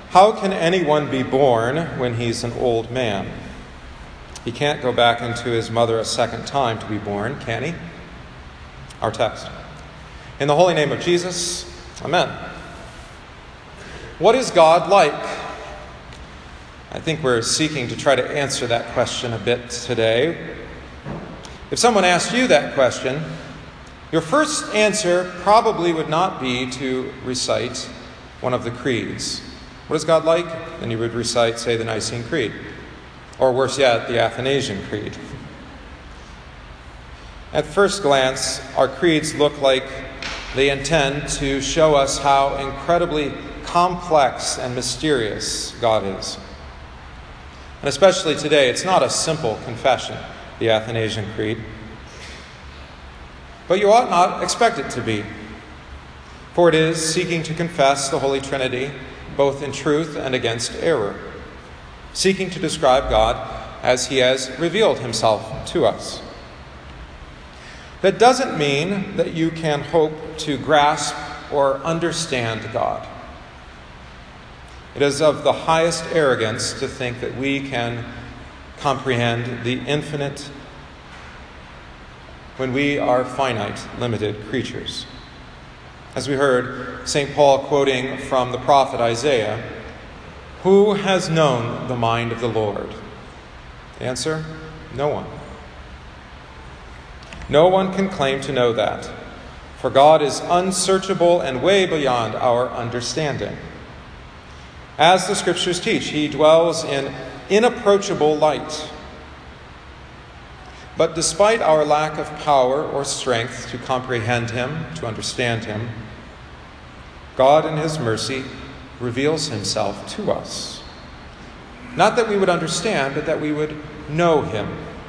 How can anyone be born when he's an old man? He can't go back into his mother a second time to be born, can he? Our text. In the holy name of Jesus, amen. What is God like? I think we're seeking to try to answer that question a bit today. If someone asked you that question, your first answer probably would not be to recite one of the creeds. What is God like? And you would recite, say, the Nicene Creed. Or worse yet, the Athanasian Creed. At first glance, our creeds look like they intend to show us how incredibly complex and mysterious God is. And especially today, it's not a simple confession, the Athanasian Creed. But you ought not expect it to be. For it is seeking to confess the Holy Trinity, both in truth and against error, seeking to describe God as he has revealed himself to us. That doesn't mean that you can hope to grasp or understand God. It is of the highest arrogance to think that we can comprehend the infinite when we are finite, limited creatures. As we heard St. Paul quoting from the prophet Isaiah, "Who has known the mind of the Lord?" The answer, no one. No one can claim to know that, for God is unsearchable and way beyond our understanding. As the Scriptures teach, he dwells in inapproachable light. But despite our lack of power or strength to comprehend him, to understand him, God in his mercy reveals himself to us. Not that we would understand, but that we would know him.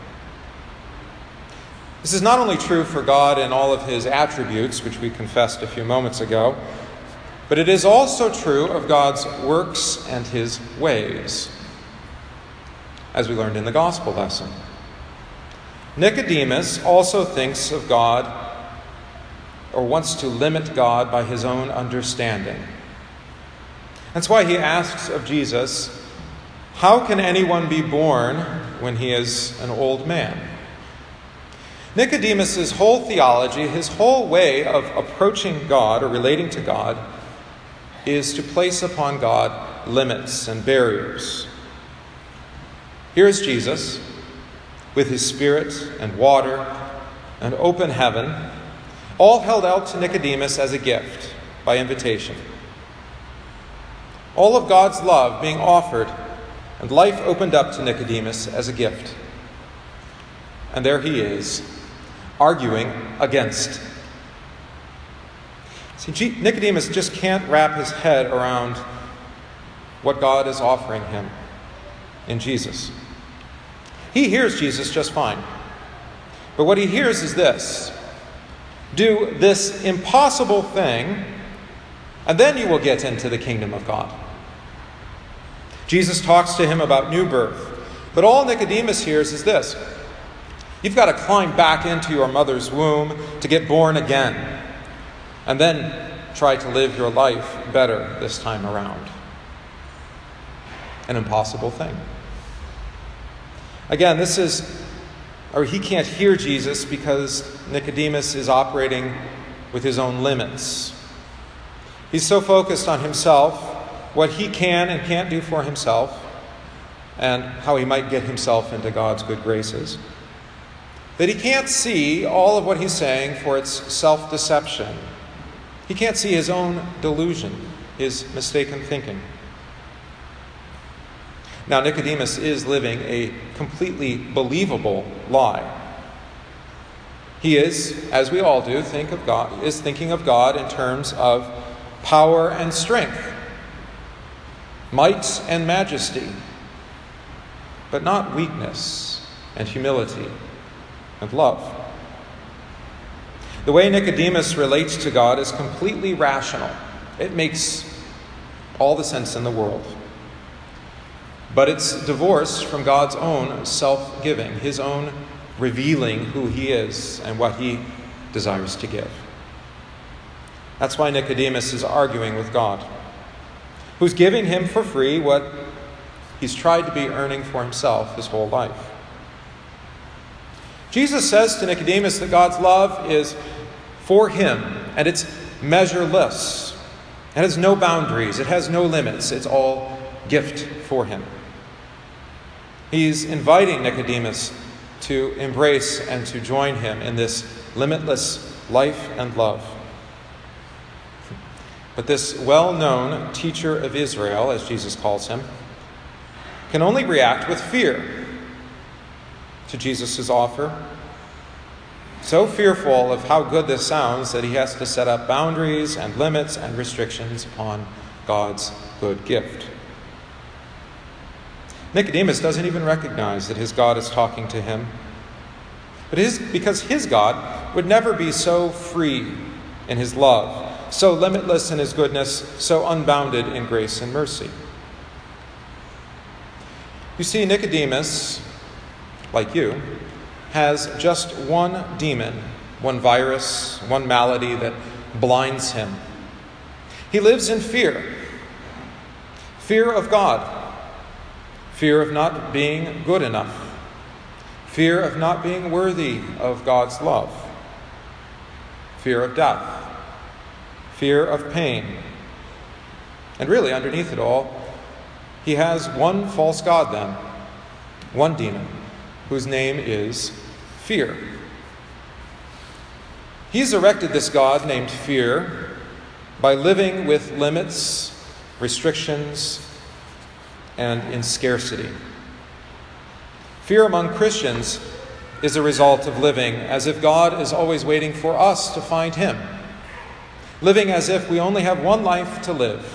This is not only true for God in all of his attributes, which we confessed a few moments ago, but it is also true of God's works and his ways, as we learned in the gospel lesson. Nicodemus also thinks of God, or wants to limit God by his own understanding. That's why he asks of Jesus, "How can anyone be born when he is an old man?" Nicodemus' whole theology, his whole way of approaching God or relating to God, is to place upon God limits and barriers. Here is Jesus, with his Spirit and water and open heaven, all held out to Nicodemus as a gift by invitation. All of God's love being offered and life opened up to Nicodemus as a gift. And there he is, arguing against. See, Nicodemus just can't wrap his head around what God is offering him in Jesus. He hears Jesus just fine. But what he hears is this: do this impossible thing, and then you will get into the kingdom of God. Jesus talks to him about new birth. But all Nicodemus hears is this: you've got to climb back into your mother's womb to get born again, and then try to live your life better this time around. An impossible thing. Again, he can't hear Jesus because Nicodemus is operating with his own limits. He's so focused on himself, what he can and can't do for himself, and how he might get himself into God's good graces, that he can't see all of what he's saying for its self-deception. He can't see his own delusion, his mistaken thinking. Now, Nicodemus is living a completely believable lie. He is, as we all do, thinking of God in terms of power and strength, might and majesty, but not weakness and humility and love. The way Nicodemus relates to God is completely rational. It makes all the sense in the world. But it's divorced from God's own self-giving, his own revealing who he is and what he desires to give. That's why Nicodemus is arguing with God. who's giving him for free what he's tried to be earning for himself his whole life. Jesus says to Nicodemus that God's love is for him, and it's measureless. It has no boundaries. It has no limits. It's all gift for him. He's inviting Nicodemus to embrace and to join him in this limitless life and love. But this well-known teacher of Israel, as Jesus calls him, can only react with fear to Jesus' offer. So fearful of how good this sounds that he has to set up boundaries and limits and restrictions upon God's good gift. Nicodemus doesn't even recognize that his God is talking to him. But because his God would never be so free in his love, so limitless in his goodness, so unbounded in grace and mercy. You see, Nicodemus, like you, has just one demon, one virus, one malady that blinds him. He lives in fear. Fear of God. Fear of not being good enough. Fear of not being worthy of God's love. Fear of death. Fear of pain. And really, underneath it all, he has one false god then, one demon, whose name is fear. He's erected this god named fear by living with limits, restrictions, and in scarcity. Fear among Christians is a result of living as if God is always waiting for us to find him. Living as if we only have one life to live.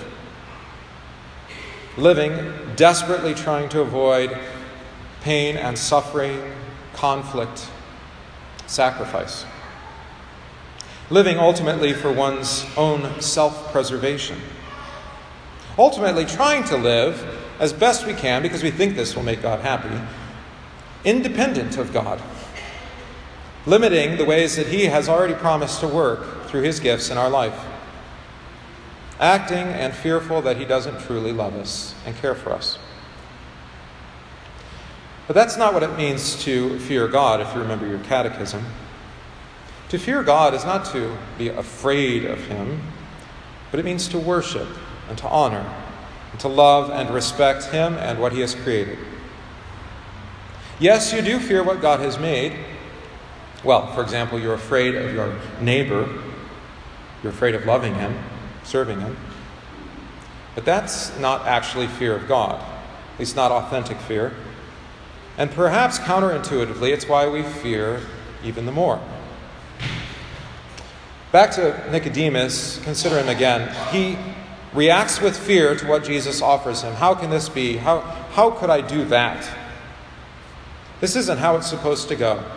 Living desperately trying to avoid pain and suffering, conflict, sacrifice. Living ultimately for one's own self-preservation. Ultimately trying to live as best we can, because we think this will make God happy, independent of God. Limiting the ways that he has already promised to work through his gifts in our life. Acting and fearful that he doesn't truly love us and care for us. But that's not what it means to fear God, if you remember your catechism. To fear God is not to be afraid of him, but it means to worship and to honor and to love and respect him and what he has created. Yes, you do fear what God has made. Well, for example, you're afraid of your neighbor. You're afraid of loving him, serving him. But that's not actually fear of God, at least not authentic fear. And perhaps counterintuitively, it's why we fear even the more. Back to Nicodemus, consider him again. He reacts with fear to what Jesus offers him. How can this be? How could I do that? This isn't how it's supposed to go.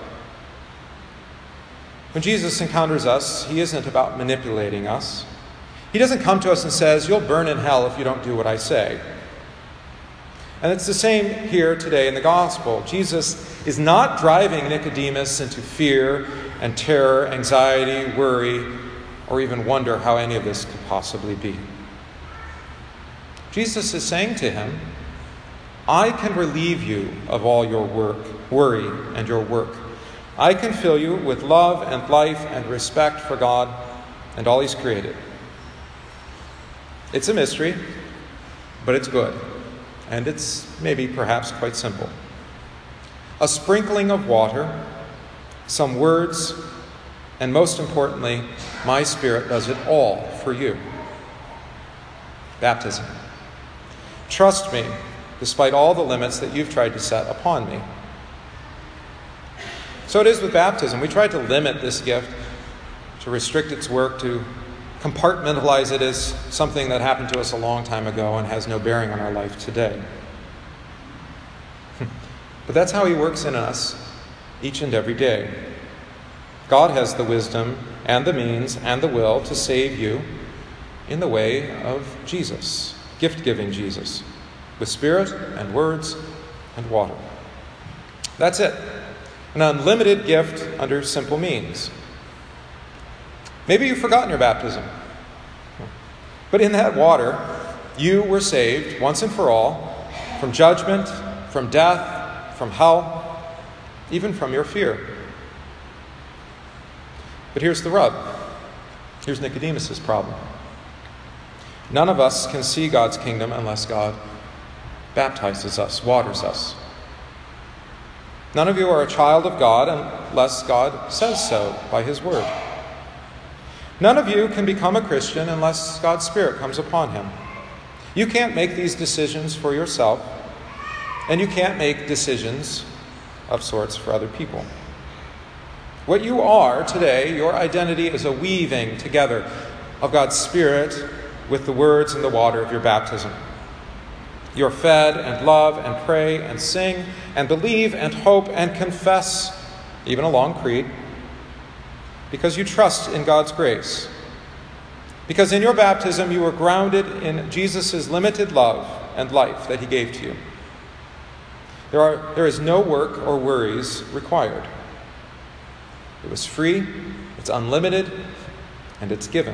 When Jesus encounters us, he isn't about manipulating us. He doesn't come to us and says, "You'll burn in hell if you don't do what I say." And it's the same here today in the gospel. Jesus is not driving Nicodemus into fear and terror, anxiety, worry, or even wonder how any of this could possibly be. Jesus is saying to him, I can relieve you of all your worry and your work. I can fill you with love and life and respect for God and all he's created. It's a mystery, but it's good. And it's maybe perhaps quite simple. A sprinkling of water, some words, and most importantly, my Spirit does it all for you. Baptism. Trust me, despite all the limits that you've tried to set upon me. So it is with baptism. We try to limit this gift, to restrict its work, to compartmentalize it as something that happened to us a long time ago and has no bearing on our life today. But that's how he works in us each and every day. God has the wisdom and the means and the will to save you in the way of Jesus, gift-giving Jesus, with spirit and words and water. That's it. An unlimited gift under simple means. Maybe you've forgotten your baptism. But in that water, You were saved once and for all from judgment, from death, from hell, even from your fear. But here's the rub. Here's Nicodemus' problem. None of us can see God's kingdom unless God baptizes us, waters us. None of you are a child of God unless God says so by his word. None of you can become a Christian unless God's Spirit comes upon him. You can't make these decisions for yourself, and you can't make decisions of sorts for other people. What you are today, your identity, is a weaving together of God's Spirit with the words and the water of your baptism. You're fed and love and pray and sing and believe and hope and confess, even a long creed, because you trust in God's grace. Because in your baptism you were grounded in Jesus' limited love and life that he gave to you. There is no work or worries required. It was free, it's unlimited, and it's given.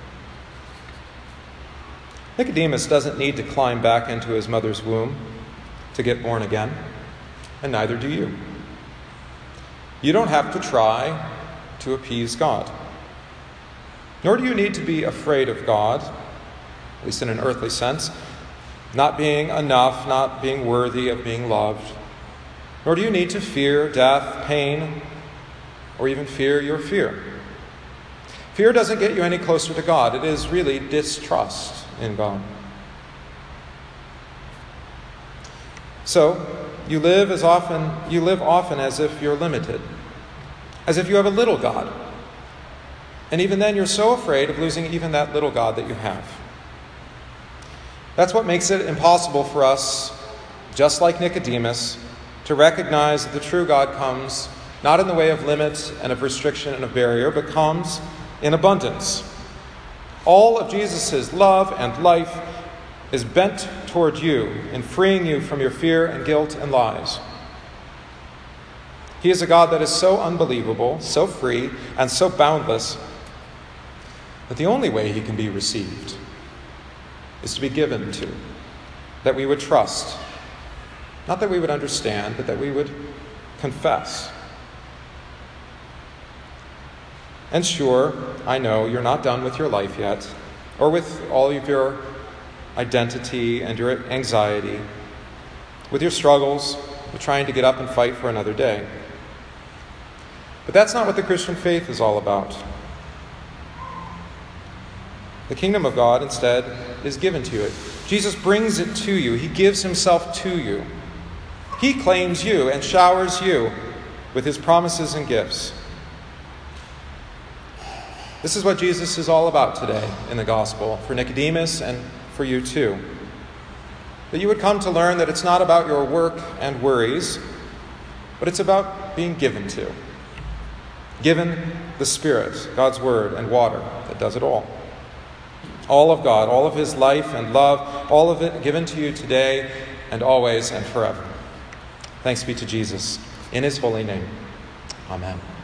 Nicodemus doesn't need to climb back into his mother's womb to get born again, and neither do you. You don't have to try to appease God. Nor do you need to be afraid of God, at least in an earthly sense, not being enough, not being worthy of being loved. Nor do you need to fear death, pain, or even fear your fear. Fear doesn't get you any closer to God. It is really distrust in God. So, you live often as if you're limited, as if you have a little God. And even then, you're so afraid of losing even that little God that you have. That's what makes it impossible for us, just like Nicodemus, to recognize that the true God comes not in the way of limits and of restriction and of barrier, but comes in abundance. All of Jesus' love and life is bent toward you in freeing you from your fear and guilt and lies. He is a God that is so unbelievable, so free, and so boundless that the only way he can be received is to be given to, that we would trust, not that we would understand, but that we would confess. And sure, I know you're not done with your life yet, or with all of your identity and your anxiety, with your struggles, with trying to get up and fight for another day. But that's not what the Christian faith is all about. The kingdom of God, instead, is given to you. Jesus brings it to you. He gives himself to you. He claims you and showers you with his promises and gifts. This is what Jesus is all about today in the gospel, for Nicodemus and for you too. That you would come to learn that it's not about your work and worries, but it's about being given to. Given the Spirit, God's word and water that does it all. All of God, all of his life and love, all of it given to you today and always and forever. Thanks be to Jesus. In his holy name. Amen.